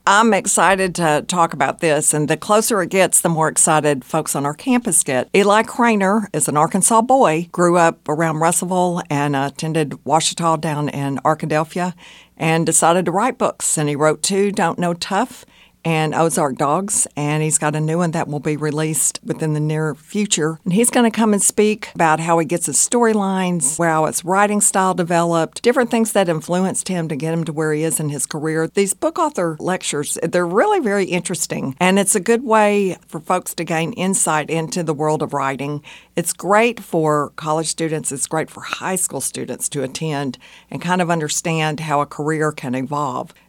I'm excited to talk about this, and the closer it gets, the more excited folks on our campus get. Eli Craner is an Arkansas boy, grew up around Russellville and attended Ouachita down in Arkadelphia, and decided to write books. And he wrote two, Don't Know Tough and Ozark Dogs, and he's got a new one that will be released within the near future. And he's going to come and speak about how he gets his storylines, how his writing style developed, different things that influenced him to get him to where he is in his career. These book author lectures, they're really very interesting, and it's a good way for folks to gain insight into the world of writing. It's great for college students, it's great for high school students to attend and kind of understand how a career can evolve.